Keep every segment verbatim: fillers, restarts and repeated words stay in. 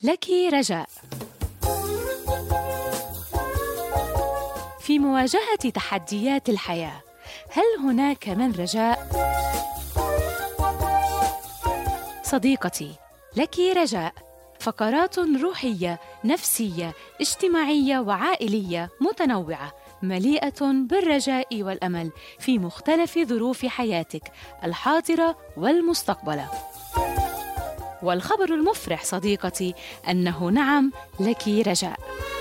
لك رجاء. في مواجهة تحديات الحياة، هل هناك من رجاء؟ صديقتي، لك رجاء. فقرات روحية، نفسية، اجتماعية وعائلية متنوعة، مليئة بالرجاء والأمل في مختلف ظروف حياتك الحاضرة والمستقبلة. والخبر المفرح صديقتي أنه نعم لك رجاء.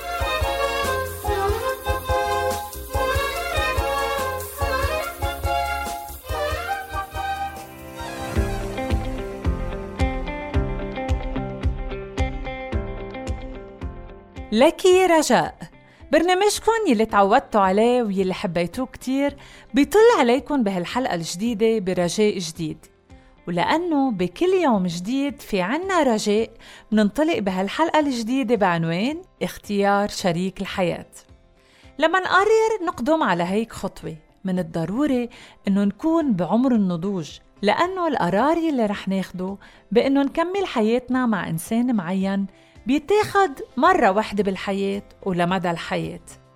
لك رجاء، برنامجكم يلي تعودتوا عليه ويلي حبيتوه كتير بيطل عليكم بهالحلقة الجديدة برجاء جديد. ولأنه بكل يوم جديد في عنا رجاء، مننطلق بهالحلقة الجديدة بعنوان اختيار شريك الحياة. لما نقرر نقدم على هيك خطوة، من الضروري إنه نكون بعمر النضوج، لأنه القرار يلي رح ناخده بإنه نكمل حياتنا مع إنسان معين بيتاخد مرة واحدة بالحياة ولمدى الحياة.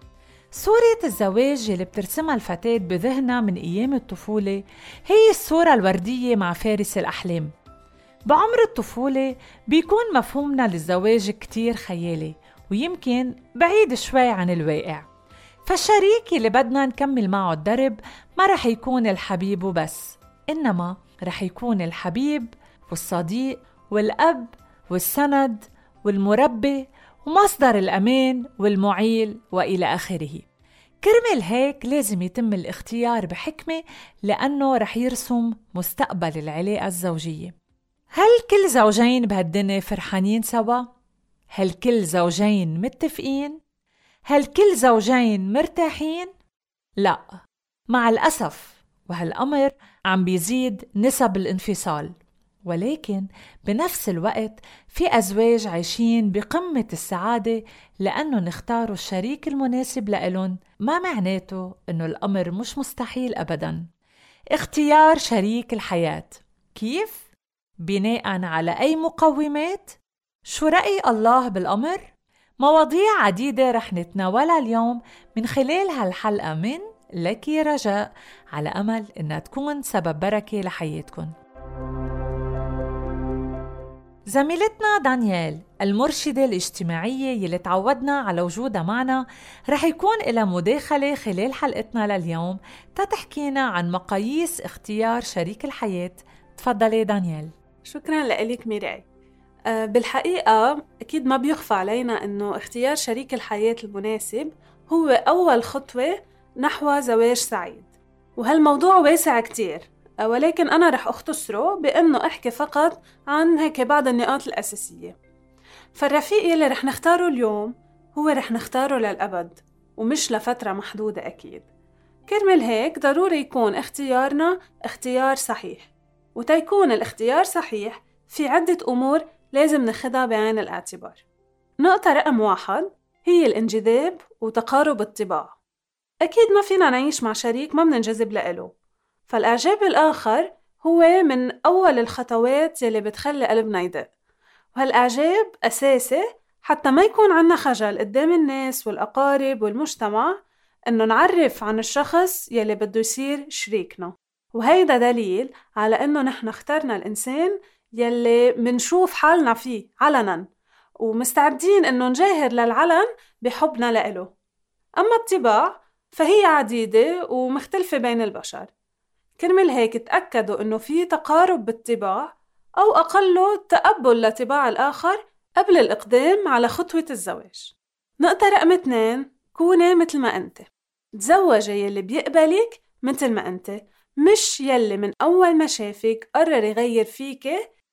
صورة الزواج اللي بترسمها الفتاة بذهنها من أيام الطفولة هي الصورة الوردية مع فارس الأحلام. بعمر الطفولة بيكون مفهومنا للزواج كتير خيالي ويمكن بعيد شوي عن الواقع، فالشريك اللي بدنا نكمل معه الدرب ما رح يكون الحبيب وبس، إنما رح يكون الحبيب والصديق والأب والسند والمربي ومصدر الأمان والمعيل وإلى آخره. كرمال هيك لازم يتم الاختيار بحكمة، لأنه رح يرسم مستقبل العلاقة الزوجية. هل كل زوجين بهالدنيا فرحانين سوا؟ هل كل زوجين متفقين؟ هل كل زوجين مرتاحين؟ لا، مع الأسف، وهالأمر عم بيزيد نسب الانفصال. ولكن بنفس الوقت في أزواج عايشين بقمة السعادة لأنه نختاروا الشريك المناسب لإلن. ما معناته إنه الأمر مش مستحيل أبداً. اختيار شريك الحياة كيف؟ بناءً على أي مقومات؟ شو رأي الله بالأمر؟ مواضيع عديدة رح نتناولها اليوم من خلال هالحلقة من لك رجاء، على أمل إنها تكون سبب بركة لحياتكن. زميلتنا دانيال المرشدة الاجتماعية يلي تعودنا على وجودها معنا رح يكون لها مداخلة خلال حلقتنا لليوم تتحكينا عن مقاييس اختيار شريك الحياة. تفضلي دانيال. شكرا لك ميراي. أه بالحقيقة أكيد ما بيخفى علينا أنه اختيار شريك الحياة المناسب هو أول خطوة نحو زواج سعيد، وهالموضوع واسع كتير، ولكن أنا رح أختصره بأنه أحكي فقط عن هيك بعض النقاط الأساسية. فالرفيق يلي رح نختاره اليوم هو رح نختاره للأبد ومش لفترة محدودة أكيد. كرمال هيك ضروري يكون اختيارنا اختيار صحيح، وتيكون الاختيار صحيح في عدة أمور لازم ناخدها بعين الاعتبار. نقطة رقم واحد هي الانجذاب وتقارب الطباع. أكيد ما فينا نعيش مع شريك ما بننجذب لإله، فالإعجاب الآخر هو من أول الخطوات يلي بتخلي قلبنا يدق، وهالإعجاب أساسي حتى ما يكون عنا خجل قدام الناس والأقارب والمجتمع إنه نعرف عن الشخص يلي بده يصير شريكنا. وهيدا دليل على إنه نحن اخترنا الإنسان يلي منشوف حالنا فيه علناً ومستعدين إنه نجاهر للعلن بحبنا لإله. أما الطباع فهي عديدة ومختلفة بين البشر، كرمال هيك تأكدوا إنه في تقارب بالطباع أو أقله تقبل لطباع الآخر قبل الإقدام على خطوة الزواج. نقطة رقم اثنين، كوني مثل ما أنت. تزوجي يلي بيقبلك مثل ما أنت، مش يلي من أول ما شافك قرر يغير فيك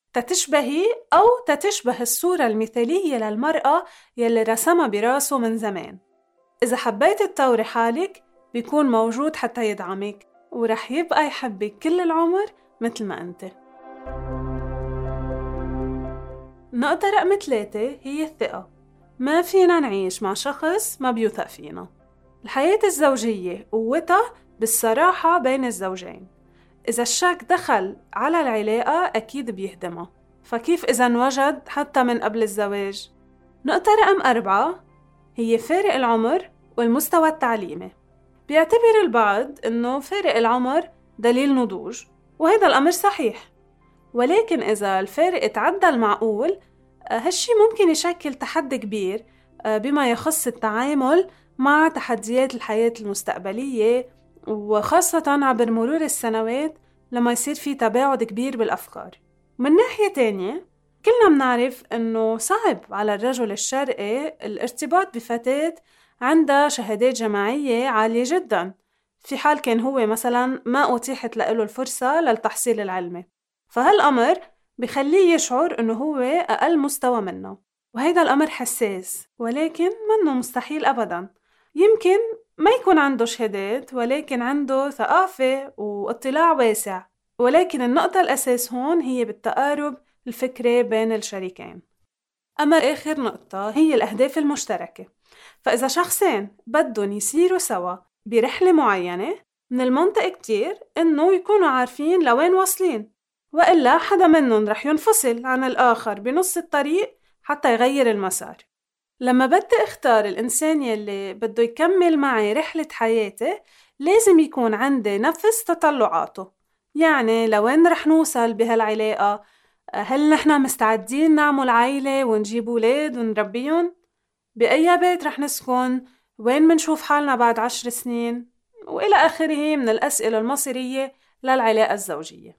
تتشبهي أو تتشبه الصورة المثالية للمرأة يلي رسمها براسه من زمان. إذا حبيت تطوري حالك بيكون موجود حتى يدعمك، ورح يبقى يحبك كل العمر مثل ما أنت. نقطة رقم ثلاثة هي الثقة. ما فينا نعيش مع شخص ما بيوثق فينا. الحياة الزوجية قوتها بالصراحة بين الزوجين. إذا الشك دخل على العلاقة أكيد بيهدمها، فكيف إذن وجد حتى من قبل الزواج؟ نقطة رقم أربعة هي فارق العمر والمستوى التعليمي. بيعتبر البعض إنه فارق العمر دليل نضوج، وهذا الأمر صحيح، ولكن إذا الفارق تعدى المعقول هالشي ممكن يشكل تحدي كبير بما يخص التعامل مع تحديات الحياة المستقبلية، وخاصة عبر مرور السنوات لما يصير في تباعد كبير بالأفكار. من ناحية تانية كلنا منعرف أنه صعب على الرجل الشرقي الارتباط بفتاة عندها شهادات جامعية عالية جدا، في حال كان هو مثلا ما أتيحت له الفرصة للتحصيل العلمي، فهالأمر بخليه يشعر أنه هو أقل مستوى منه، وهذا الأمر حساس ولكن منه مستحيل أبدا. يمكن ما يكون عنده شهادات ولكن عنده ثقافة واطلاع واسع، ولكن النقطة الأساس هون هي بالتقارب الفكري بين الشريكين. أما آخر نقطة هي الأهداف المشتركة، فإذا شخصين بدهم يسيروا سوا برحلة معينة من المنطق كتير إنه يكونوا عارفين لوين واصلين، وإلا حدا منهم رح ينفصل عن الآخر بنص الطريق حتى يغير المسار. لما بدي اختار الإنسان يلي بده يكمل معي رحلة حياتي لازم يكون عندي نفس تطلعاته، يعني لوين رح نوصل بهالعلاقة؟ هل نحن مستعدين نعمل عائلة ونجيب أولاد ونربيهم؟ بأي بيت رح نسكن؟ وين منشوف حالنا بعد عشر سنين؟ وإلى آخره من الأسئلة المصيرية للعلاقة الزوجية.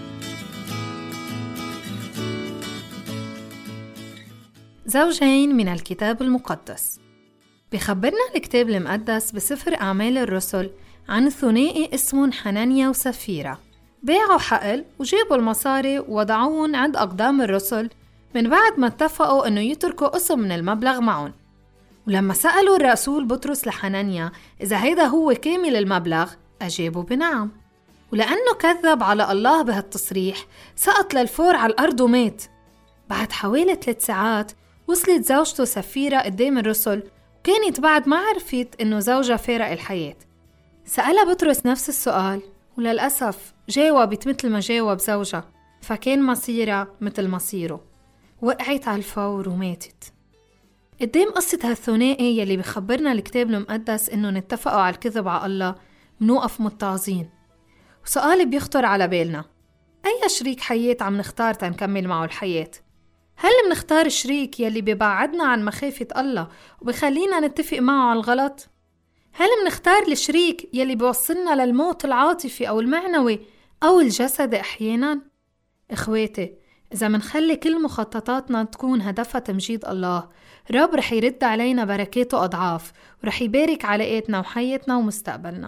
زوجين من الكتاب المقدس. بخبرنا الكتاب المقدس بسفر أعمال الرسل عن ثنائي اسمهم حنانيا وسفيرة، باعوا حقل وجابوا المصاري ووضعوهم عند أقدام الرسل من بعد ما اتفقوا أنه يتركوا قسم من المبلغ معهم. ولما سألوا الرسول بطرس لحنانيا إذا هيدا هو كامل المبلغ أجابوا بنعم، ولأنه كذب على الله بهالتصريح سقط للفور على الأرض ومات. بعد حوالي ثلاث ساعات وصلت زوجته سفيرة قدام الرسل، وكانت بعد ما عرفت إنه زوجها فارق الحياة. سألها بطرس نفس السؤال، وللأسف جاوبت مثل ما جاوب زوجها، فكان مصيرها مثل مصيره، وقعت على الفور وماتت. قدام قصة هالثنائي يلي بخبرنا الكتاب المقدس إنه نتفقوا على الكذب على الله منوقف متعظين. وسؤال بيخطر على بالنا، أي شريك حياة عم نختار تنكمل معه الحياة؟ هل منختار الشريك يلي بيبعدنا عن مخافة الله وبيخلينا نتفق معه على الغلط؟ هل منختار الشريك يلي بيوصلنا للموت العاطفي أو المعنوي أو الجسدي أحياناً؟ إخواتي، إذا منخلي كل مخططاتنا تكون هدفها تمجيد الله، رب رح يرد علينا بركاته أضعاف، ورح يبارك علاقاتنا وحياتنا ومستقبلنا.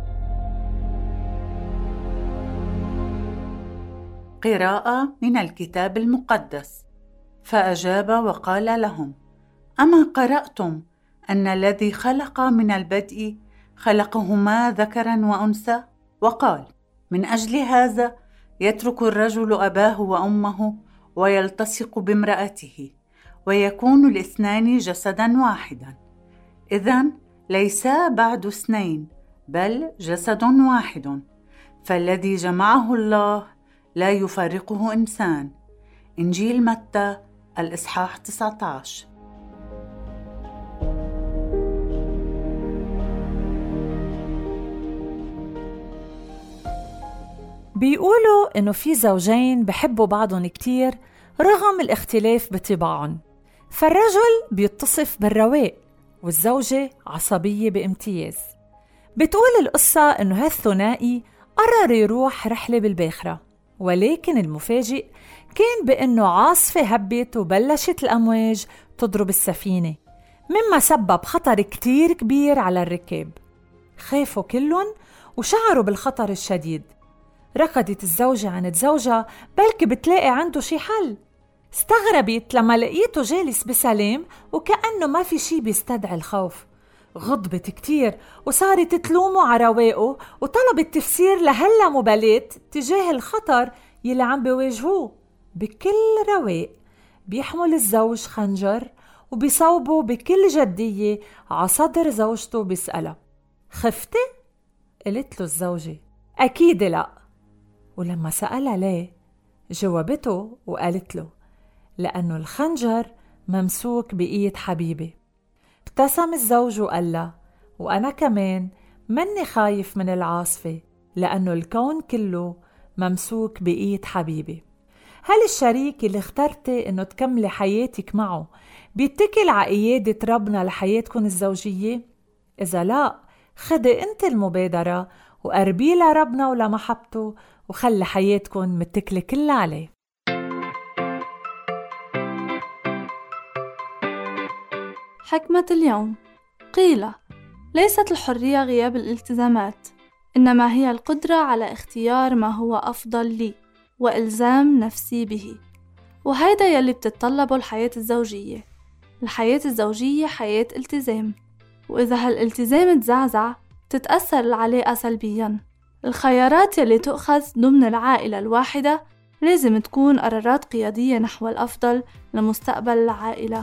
قراءة من الكتاب المقدس. فأجاب وقال لهم: أما قرأتم أن الذي خلق من البدء خلقهما ذكرا وأنثى؟ وقال: من أجل هذا يترك الرجل أباه وأمه ويلتصق بامرأته ويكون الاثنان جسدا واحدا. إذن ليسا بعد اثنين بل جسد واحد، فالذي جمعه الله لا يفرقه إنسان. إنجيل متى الإصحاح تسعة عشر. بيقولوا إنه في زوجين بحبوا بعضهم كتير رغم الاختلاف بطباعهم، فالرجل بيتصف بالرواق والزوجة عصبية بامتياز. بتقول القصة إنه هالثنائي قرر يروح رحلة بالباخرة، ولكن المفاجئ كان بأنه عاصفة هبت وبلشت الأمواج تضرب السفينة، مما سبب خطر كتير كبير على الركاب. خافوا كلهم وشعروا بالخطر الشديد. ركضت الزوجة عند زوجها بلكي بتلاقي عنده شي حل. استغربت لما لقيته جالس بسلام وكأنه ما في شي بيستدعي الخوف. غضبت كتير وصارت تلومه على رواقه وطلبت تفسير لهلا مبالاة تجاه الخطر يلي عم بيواجهوه. بكل رواق بيحمل الزوج خنجر وبيصوبه بكل جدية على صدر زوجته. بيسألها: خفتي؟ قلت له الزوجة: أكيد لا. ولما سألها ليه، جاوبته وقالت له: لأنه الخنجر ممسوك بإيد حبيبي. ابتسم الزوج وقال لها: وأنا كمان مني خايف من العاصفة، لأنه الكون كله ممسوك بإيد حبيبي. هل الشريك اللي اخترتي إنه تكملي حياتك معه بيتكل على قيادة ربنا لحياتكن الزوجية؟ إذا لا، خدي أنت المبادرة وقربي لربنا ولمحبته وخلي حياتكن متكلة كلها عليه. حكمة اليوم: قيل ليست الحرية غياب الالتزامات، إنما هي القدرة على اختيار ما هو أفضل لي وإلزام نفسي به. وهيدا يلي بتتطلبه الحياة الزوجية. الحياة الزوجية حياة التزام، وإذا هالالتزام تزعزع تتأثر العلاقة سلبياً. الخيارات يلي تؤخذ ضمن العائلة الواحدة لازم تكون قرارات قيادية نحو الأفضل لمستقبل العائلة.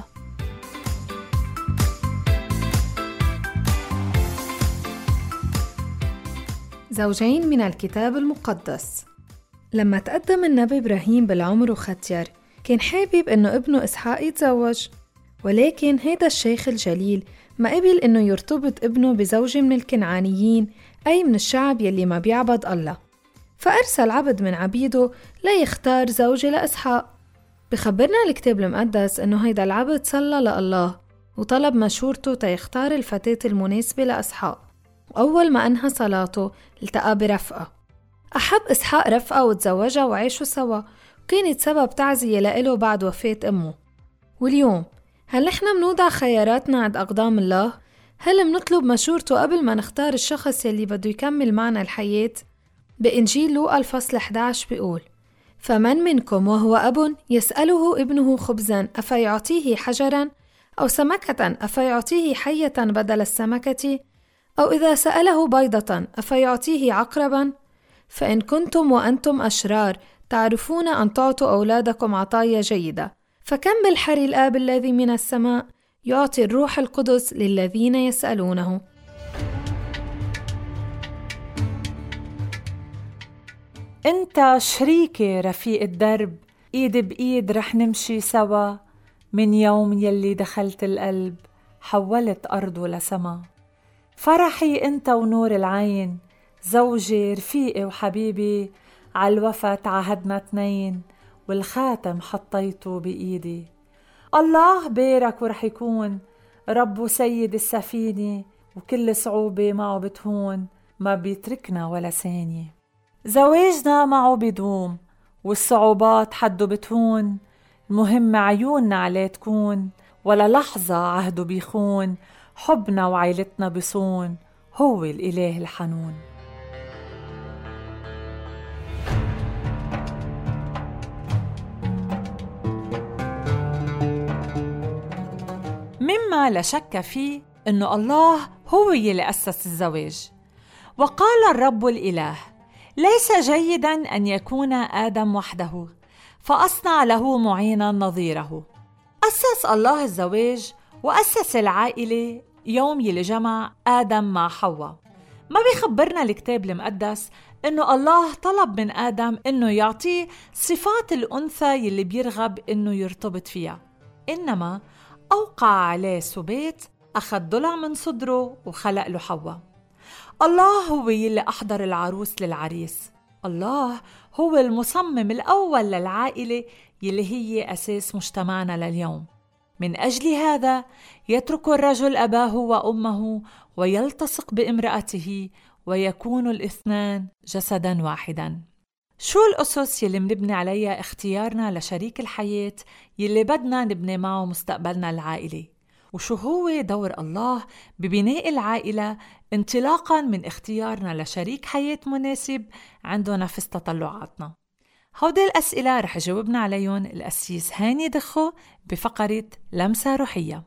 زوجين من الكتاب المقدس. لما تقدم النبي إبراهيم بالعمر وختير، كان حابب إنه ابنه إسحاق يتزوج، ولكن هيدا الشيخ الجليل ما قبل إنه يرتبط ابنه بزوجة من الكنعانيين، أي من الشعب يلي ما بيعبد الله. فأرسل عبد من عبيده ليختار زوجة لإسحاق. بخبرنا الكتاب المقدس إنه هيدا العبد صلى لله وطلب مشورته تيختار الفتاة المناسبة لإسحاق. وأول ما أنهى صلاته التقى برفقة. أحب إسحاق رفقة وتزوجها وعيشوا سوا، وكانت سبب تعزية لإله بعد وفاة أمه. واليوم هل نحن منوضع خياراتنا عند أقدام الله؟ هل منطلب مشورته قبل ما نختار الشخص يلي بده يكمل معنا الحياة؟ بإنجيل لوقا الفصل إحدى عشر بيقول: فمن منكم وهو أب يسأله ابنه خبزا أفيعطيه حجرا، أو سمكة أفيعطيه حية بدل السمكة، أو إذا سأله بيضة أفيعطيه عقربا؟ فإن كنتم وأنتم أشرار تعرفون أن تعطوا أولادكم عطايا جيدة، فكم بالحري الآب الذي من السماء يعطي الروح القدس للذين يسألونه. أنت شريكي رفيق الدرب، إيد بإيد رح نمشي سوا، من يوم يلي دخلت القلب حولت أرضه لسما. فرحي أنت ونور العين، زوجي رفيقي وحبيبي، عالوفا تعهدنا اتنين، والخاتم حطيته بإيدي. الله بارك ورح يكون رب وسيد السفينة، وكل صعوبة معه بتهون، ما بيتركنا ولا ثانية. زواجنا معه بيدوم، والصعوبات حده بتهون، المهم عيوننا عليه تكون، ولا لحظة عهده بيخون، حبنا وعيلتنا بصون، هو الإله الحنون. مما لا شك فيه إنه الله هو يلي أسس الزواج. وقال الرب الإله: ليس جيداً أن يكون آدم وحده، فأصنع له معيناً نظيره. أسس الله الزواج وأسس العائلة يوم يلي جمع آدم مع حواء. ما بيخبرنا الكتاب المقدس إنه الله طلب من آدم إنه يعطيه صفات الأنثى يلي بيرغب إنه يرتبط فيها، إنما أوقع عليه سبات، أخذ ضلع من صدره وخلق له حواء. الله هو يلي أحضر العروس للعريس. الله هو المصمم الأول للعائلة يلي هي أساس مجتمعنا لليوم. من أجل هذا يترك الرجل أباه وأمه ويلتصق بامرأته، ويكون الاثنان جسداً واحداً. شو الأسس يلي منبني عليها اختيارنا لشريك الحياة يلي بدنا نبني معه مستقبلنا العائلي؟ وشو هو دور الله ببناء العائلة انطلاقاً من اختيارنا لشريك حياة مناسب عنده نفس تطلعاتنا؟ هودي الأسئلة رح جاوبنا عليهم القسيس هاني دخو بفقرة لمسة روحية.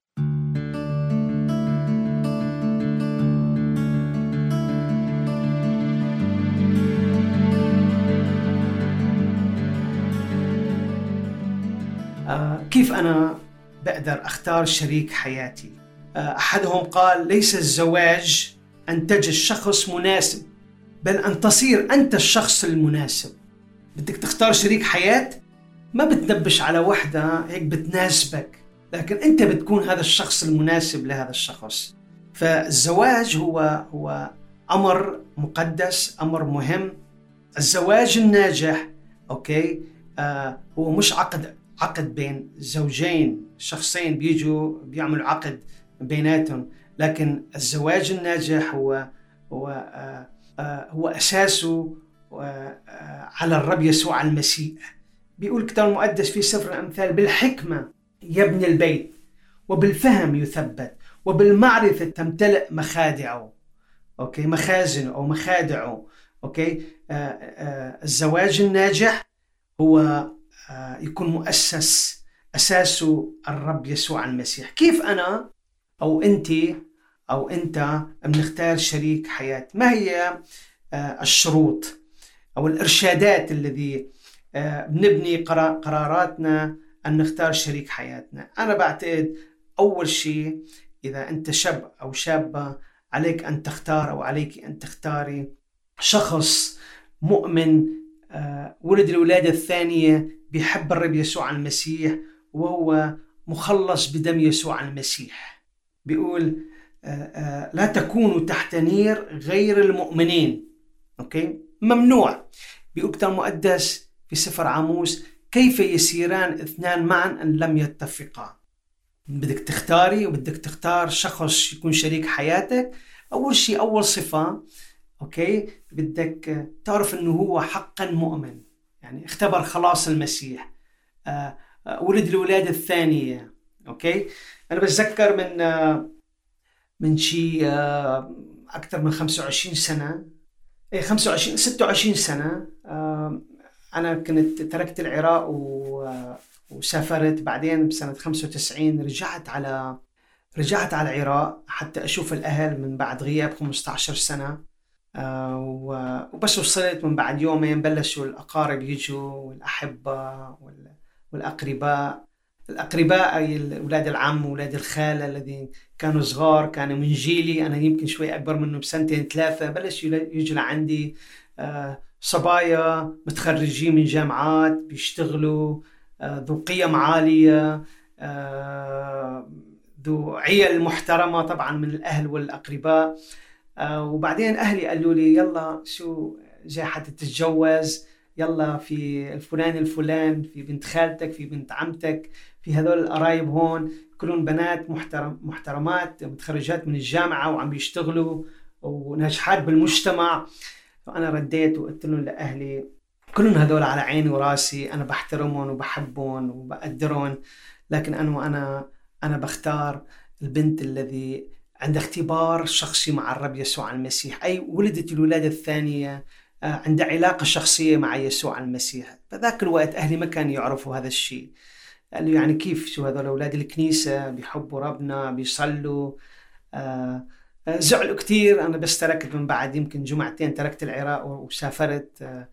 آه كيف أنا بقدر أختار شريك حياتي؟ آه أحدهم قال: ليس الزواج أن تجد شخص مناسب، بل أن تصير أنت الشخص المناسب. بدك تختار شريك حياة، ما بتنبش على وحدة هيك بتناسبك، لكن أنت بتكون هذا الشخص المناسب لهذا الشخص. فالزواج هو هو أمر مقدس، أمر مهم. الزواج الناجح أوكي آه هو مش عقد عقد بين زوجين، شخصين بيجوا بيعملوا عقد بيناتهم، لكن الزواج الناجح هو هو آه آه هو أساسه آه على الرب يسوع المسيح. بيقول الكتاب المقدس في سفر الأمثال: بالحكمة يبني البيت، وبالفهم يثبت، وبالمعرفة تمتلئ مخادعه. أوكي مخازنه أو مخادعه. أوكي آه آه الزواج الناجح هو آه يكون مؤسس أساسه الرب يسوع المسيح. كيف أنا أو أنت أو أنت بنختار شريك حياة؟ ما هي آه الشروط أو الإرشادات الذي آه بنبني قراراتنا أن نختار شريك حياتنا؟ أنا بعتقد أول شيء إذا أنت شاب أو شابة عليك أن تختار أو عليك أن تختاري شخص مؤمن آه ولد الولادة الثانية، بيحب الرب يسوع المسيح وهو مخلص بدم يسوع المسيح. بيقول آه آه لا تكونوا تحت نير غير المؤمنين. أوكي ممنوع. بيقول الكتاب المقدس في سفر عاموس: كيف يسيران اثنان معا أن لم يتفقا؟ بدك تختاري وبدك تختار شخص يكون شريك حياتك. أول شيء أول صفة أوكي بدك تعرف أنه هو حقا مؤمن، يعني اختبر خلاص المسيح، آه آه ولد الولادة الثانية. أوكي أنا بتذكر من آه من شيء آه أكثر من خمسة وعشرين سنة، إيه خمسة وعشرين ستة وعشرين سنة، آه أنا كنت تركت العراق و آه وسافرت. بعدين بسنة خمسة وتسعين رجعت على رجعت على العراق حتى أشوف الأهل من بعد غياب خمسة عشر سنة. آه وبس وصلت من بعد يومين بلشوا الأقارب يجوا والأحبة والأقرباء. الأقرباء أي أولاد العم وأولاد الخالة الذين كانوا صغار، كانوا من جيلي أنا، يمكن شوي أكبر منه بسنتين ثلاثة، بلشوا يجوا لعندي آه صبايا متخرجين من جامعات بيشتغلوا، آه ذو قيم عالية، آه ذو عيال محترمة طبعا من الأهل والأقرباء. آه وبعدين أهلي قالوا لي يلا شو جاي حتى تتجوز، يلا في الفلان الفلان، في بنت خالتك، في بنت عمتك، في هذول القرايب هون كلهم بنات محترم محترمات متخرجات من الجامعة وعم بيشتغلوا وناجحات بالمجتمع. فأنا رديت وقلت لهم لأهلي كلهم هذول على عيني وراسي، أنا بحترمهم وبحبهم وبقدرهم، لكن أنا وأنا أنا بختار البنت الذي عندها اختبار شخصي مع الرب يسوع المسيح، أي ولدت الولادة الثانية، عندها علاقة شخصية مع يسوع المسيح. فذاك الوقت أهلي ما كانوا يعرفوا هذا الشيء، قالوا يعني كيف شو هذول أولاد الكنيسة بيحبوا ربنا بيصلوا. آه زعلوا كتير. أنا بس تركت من بعد يمكن جمعتين تركت العراق وسافرت، آه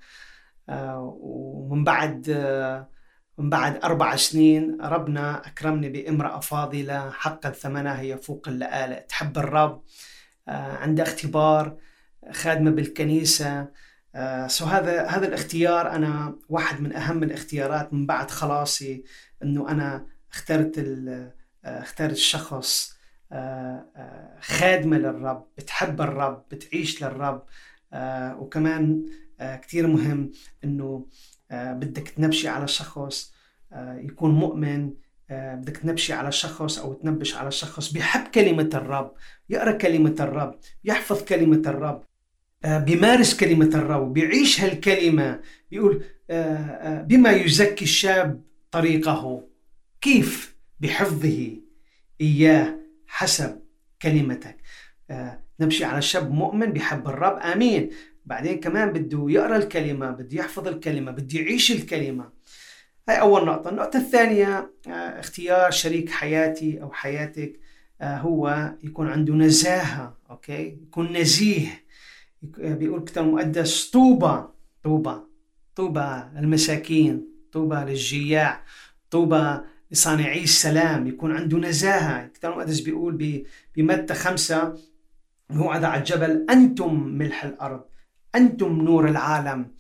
آه ومن بعد آه من بعد أربع سنين ربنا أكرمني بامرأة فاضلة حقا ثمنها يفوق اللآلئ، تحب الرب، آه عندها اختبار، خادمة بالكنيسة. آه سو هذا هذا الاختيار أنا واحد من أهم الاختيارات من بعد خلاصي، إنه أنا اخترت ال اخترت الشخص آه آه خادمة للرب، بتحب الرب، بتعيش للرب. آه وكمان آه كتير مهم إنه آه بدك تنبشي على شخص آه يكون مؤمن، آه بدك تنبشي على شخص أو تنبش على شخص بيحب كلمة الرب، يقرأ كلمة الرب، يحفظ كلمة الرب، آه بيمارس كلمة الرب، بيعيش هالكلمة. بيقول آه آه بما يزكي الشاب طريقه، كيف؟ بحفظه إياه حسب كلمتك. آه نمشي على شاب مؤمن بيحب الرب، آمين. بعدين كمان بده يقرأ الكلمة، بده يحفظ الكلمة، بده يعيش الكلمة. هاي أول نقطة. النقطة الثانية آه اختيار شريك حياتي أو حياتك آه هو يكون عنده نزاهة. أوكي يكون نزيه. بيقول الكتاب المقدس طوبى طوبى طوبى للمساكين، طوبى للجياع، طوبى لصانعي السلام. يكون عنده نزاهة. الكتاب المقدس بيقول بمتى خمسة موعظة على الجبل: أنتم ملح الأرض، أنتم نور العالم.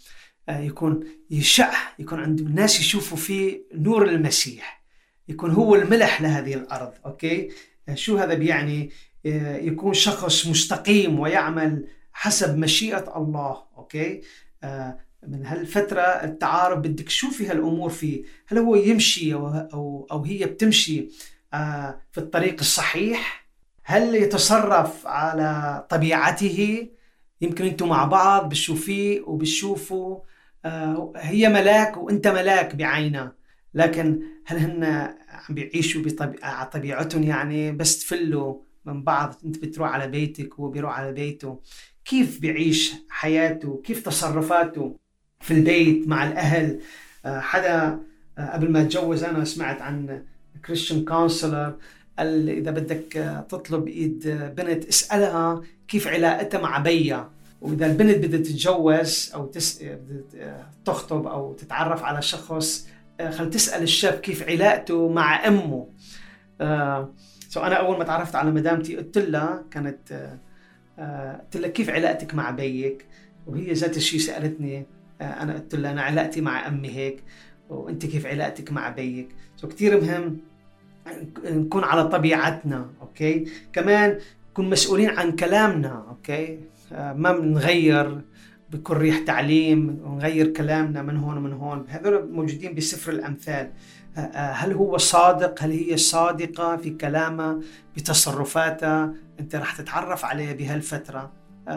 يكون يشع، يكون عند الناس يشوفوا فيه نور المسيح، يكون هو الملح لهذه الأرض. أوكي، شو هذا بيعني؟ يكون شخص مستقيم ويعمل حسب مشيئة الله. أوكي، من هالفترة التعارف بدك تشوفي هالأمور فيه، هل هو يمشي أو, أو هي بتمشي في الطريق الصحيح؟ هل يتصرف على طبيعته؟ يمكن أنتم مع بعض بتشوفيه وبتشوفوا هي ملاك وأنت ملاك بعينه، لكن هل هن عم بيعيشوا على طبيعتهم؟ يعني بس تفلوا من بعض، أنت بتروح على بيتك وهو بيروح على بيته. كيف بيعيش حياته؟ كيف تصرفاته في البيت مع الأهل؟ حدا قبل ما اتجوز أنا سمعت عن كريستيان كونسلر، قال إذا بدك تطلب إيد بنت اسألها كيف علاقتها مع بيها، وإذا البنت بدها تتجوز أو تس... تخطب أو تتعرف على شخص، خل تسأل الشاب كيف علاقته مع أمه. آه... سو أنا أول ما تعرفت على مدامتي قلت لها كانت آه... قلت لها كيف علاقتك مع بيك، وهي ذات الشيء سألتني. آه... أنا قلت لها أنا علاقتي مع أمي هيك، وأنت كيف علاقتك مع بيك. سو كتير مهم نكون على طبيعتنا. أوكي، كمان نكون مسؤولين عن كلامنا. أوكي، آه... ما بنغير بكل ريح تعليم ونغير كلامنا من هون ومن هون. هذول موجودين بسفر الأمثال. هل هو صادق؟ هل هي صادقة في كلامها بتصرفاتها؟ أنت رح تتعرف عليها بهالفترة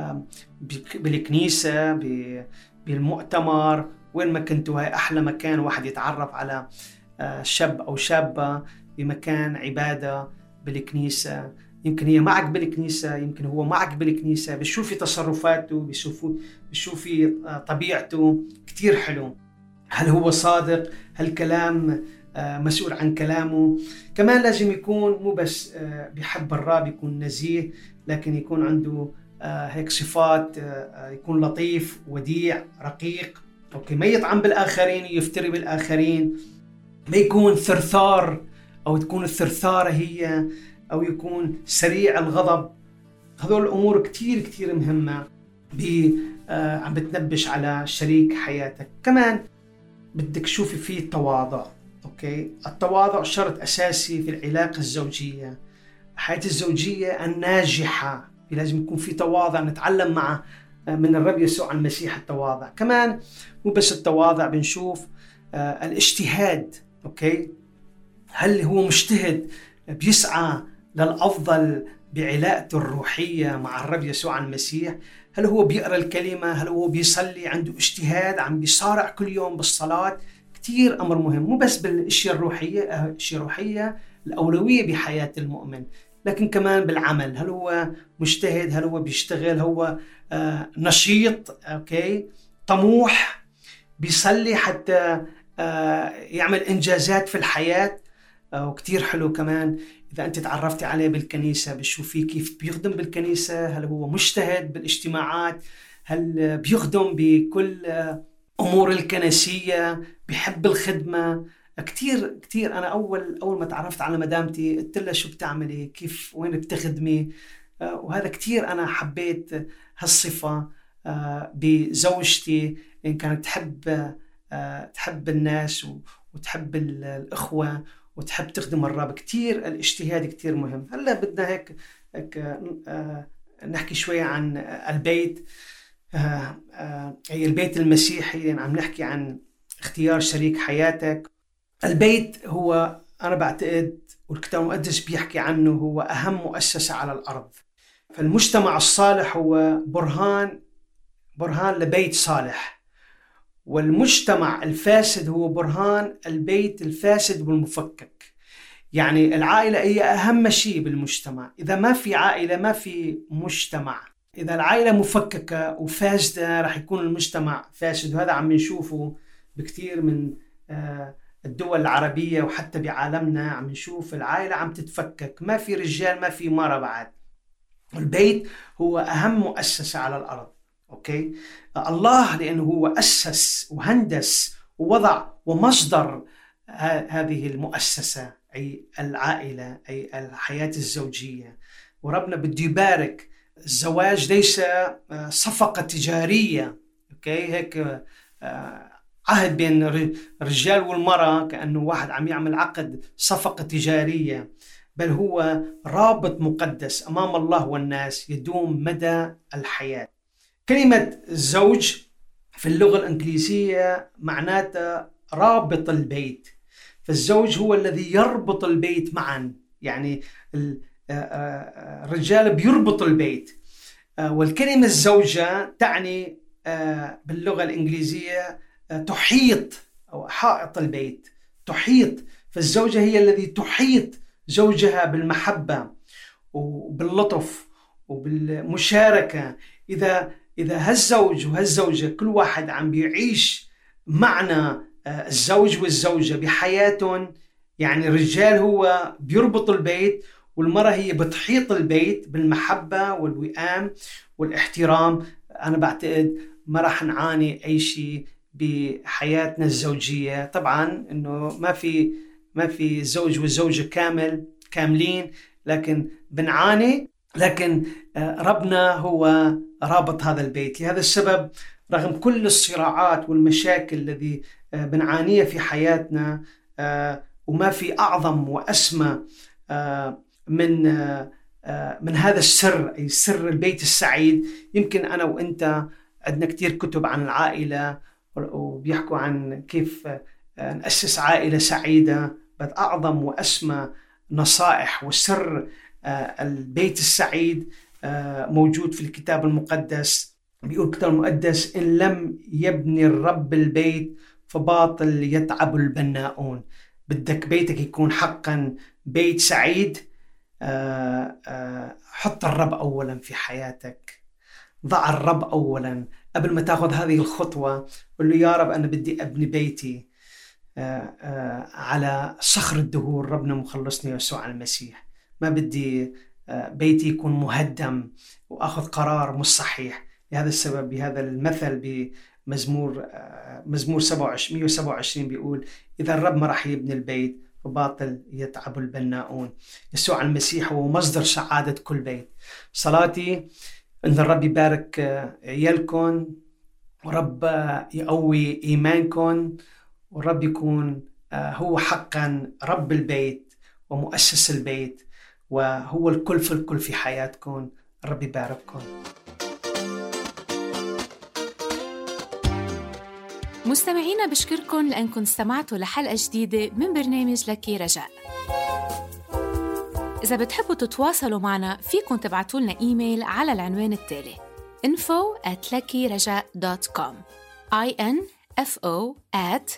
بالكنيسة، بالمؤتمر، وين ما كنتوا. هاي أحلى مكان واحد يتعرف على شاب أو شابة بمكان عبادة بالكنيسة. يمكن هي معك بالكنيسة، يمكن هو معك بالكنيسة، بتشوفي تصرفاته، بتشوفي طبيعته. كتير حلو. هل هو صادق؟ هل كلام مسؤول عن كلامه؟ كمان لازم يكون مو بس بيحب الرب، يكون نزيه، لكن يكون عنده هيك صفات، يكون لطيف وديع رقيق. أوكي، ما يطعن بالآخرين، يفتري بالآخرين، ما يكون ثرثار أو تكون الثرثارة هي، أو يكون سريع الغضب. هذول الأمور كتير كتير مهمة عم بتنبش على شريك حياتك. كمان بدك تشوفي فيه التواضع. أوكي، التواضع شرط أساسي في العلاقة الزوجية، الحياة الزوجية الناجحة. لازم يكون في تواضع، نتعلم مع من الرب يسوع المسيح التواضع. كمان مو بس التواضع، بنشوف آه الاجتهاد. أوكي، هل هو مجتهد بيسعى للأفضل بعلاقته الروحية مع الرب يسوع المسيح؟ هل هو بيقرأ الكلمة؟ هل هو بيصلي؟ عنده اجتهاد، عم بيصارع كل يوم بالصلاة؟ كتير أمر مهم، مو بس بالأشياء الروحية، الأشياء الروحية الأولوية بحياة المؤمن، لكن كمان بالعمل. هل هو مجتهد؟ هل هو بيشتغل؟ هو آه نشيط؟ أوكي، طموح، بيصلي حتى آه يعمل إنجازات في الحياة. آه وكتير حلو كمان إذا أنت تعرفتي عليه بالكنيسة، بتشوفيه كيف بيخدم بالكنيسة. هل هو مجتهد بالاجتماعات؟ هل بيخدم بكل آه أمور الكنسية؟ بيحب الخدمة؟ كتير كتير. أنا أول أول ما تعرفت على مدامتي قلت لها شو بتعملي، كيف، وين بتخدمي. آه وهذا كتير أنا حبيت هالصفة آه بزوجتي، إن كانت تحب آه تحب الناس وتحب الإخوة وتحب تخدم الرب. كتير الاجتهاد كتير مهم. هلا بدنا هيك, هيك آه نحكي شوية عن البيت. آه آه هي البيت المسيحي، يعني عم نحكي عن اختيار شريك حياتك. البيت هو، أنا بعتقد والكتاب المقدس بيحكي عنه، هو أهم مؤسسة على الأرض. فالمجتمع الصالح هو برهان برهان لبيت صالح، والمجتمع الفاسد هو برهان البيت الفاسد والمفكك. يعني العائلة هي أهم شيء بالمجتمع. إذا ما في عائلة ما في مجتمع. إذا العائلة مفككة وفاسدة رح يكون المجتمع فاسد. وهذا عم نشوفه بكتير من الدول العربية، وحتى بعالمنا عم نشوف العائلة عم تتفكك، ما في رجال ما في مرة بعد. البيت هو أهم مؤسسة على الأرض. أوكي، الله لأنه هو أسس وهندس ووضع ومصدر هذه المؤسسة، أي العائلة، أي الحياة الزوجية. وربنا بده يبارك الزواج، ليس صفقة تجارية. أوكي، هيك عهد بين الرجال والمرأة، كأنه واحد عم يعمل عقد صفقة تجارية، بل هو رابط مقدس أمام الله والناس يدوم مدى الحياة. كلمة زوج في اللغة الإنجليزية معناتها رابط البيت، فالزوج هو الذي يربط البيت معا، يعني الرجال بيربط البيت. والكلمة الزوجة تعني باللغة الإنجليزية تحيط أو حائط البيت، تحيط. فالزوجة هي الذي تحيط زوجها بالمحبة وباللطف وبالمشاركة. إذا إذا هالزوج وهالزوجة كل واحد عم بيعيش معنى الزوج والزوجة بحياتهم، يعني الرجال هو بيربط البيت والمرأة هي بتحيط البيت بالمحبة والوئام والاحترام، أنا بعتقد ما راح نعاني أي شيء بحياتنا الزوجية. طبعا إنه ما في ما في زوج والزوجة كامل كاملين، لكن بنعاني، لكن ربنا هو رابط هذا البيت. لهذا السبب رغم كل الصراعات والمشاكل الذي بنعانيها في حياتنا، وما في أعظم وأسمى من من هذا السر، أي سر البيت السعيد. يمكن أنا وإنت عندنا كتير كتب عن العائلة وبيحكوا عن كيف نأسس عائلة سعيدة، بس أعظم وأسمى نصائح وسر البيت السعيد موجود في الكتاب المقدس. بيقول الكتاب المقدس: إن لم يبني الرب البيت فباطل يتعب البناؤون. بدك بيتك يكون حقا بيت سعيد، حط الرب أولا في حياتك، ضع الرب أولا قبل ما تأخذ هذه الخطوة. قل له: يا رب أنا بدي أبني بيتي على صخر الدهور ربنا مخلصني يسوع المسيح، ما بدي بيتي يكون مهدم وأخذ قرار مش صحيح. لهذا السبب بهذا المثل بمزمور مزمور مئة وسبعة وعشرين بيقول: إذا الرب ما راح يبني البيت فباطل يتعب البناؤون. يسوع المسيح هو مصدر سعادة كل بيت. صلاتي إن الرب يبارك عيالكم، ورب يقوي إيمانكم، والرب يكون هو حقا رب البيت ومؤسس البيت، وهو الكل في الكل في حياتكم. الرب يبارككم. مستمعينا بشكركم لأنكم استمعتوا لحلقة جديدة من برنامج لك رجاء. إذا بتحبوا تتواصلوا معنا فيكم تبعتوا لنا إيميل على العنوان التالي: info at lakiraja dot com info at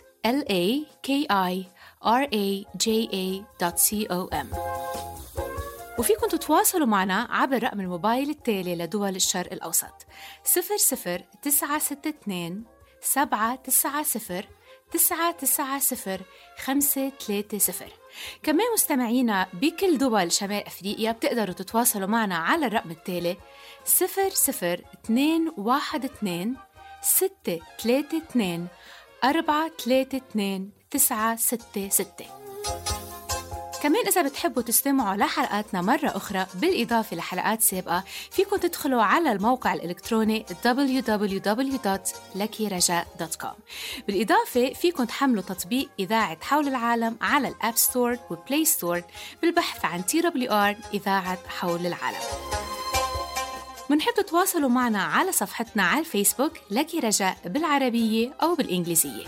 lakiraja dot com. وفيكم تتواصلوا معنا عبر رقم الموبايل التالي لدول الشرق الأوسط: صفر صفر تسعة ستة اثنين سبعة تسعة صفر تسعة تسعة صفر خمسة ثلاثة صفر. كمان مستمعينا بكل دول شمال أفريقيا بتقدروا تتواصلوا معنا على الرقم التالي: صفر صفر اثنين واحد اثنين ستة ثلاثة اثنين أربعة ثلاثة اثنين تسعة ستة ستة. كمان إذا بتحبوا تستمعوا لحلقاتنا مرة أخرى بالإضافة لحلقات سابقة، فيكم تدخلوا على الموقع الإلكتروني دبليو دبليو دبليو دوت lakiraja دوت كوم. بالإضافة فيكم تحملوا تطبيق إذاعة حول العالم على الأب ستور والبلاي ستور بالبحث عن تي دبليو آر إذاعة حول العالم. منحب تتواصلوا معنا على صفحتنا على الفيسبوك لك رجاء بالعربية أو بالإنجليزية.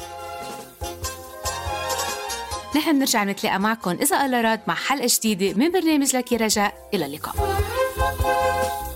نحن نرجع نتلاقى معكم إذا الله راد مع حلقة جديدة من برنامج لك رجاء. إلى اللقاء.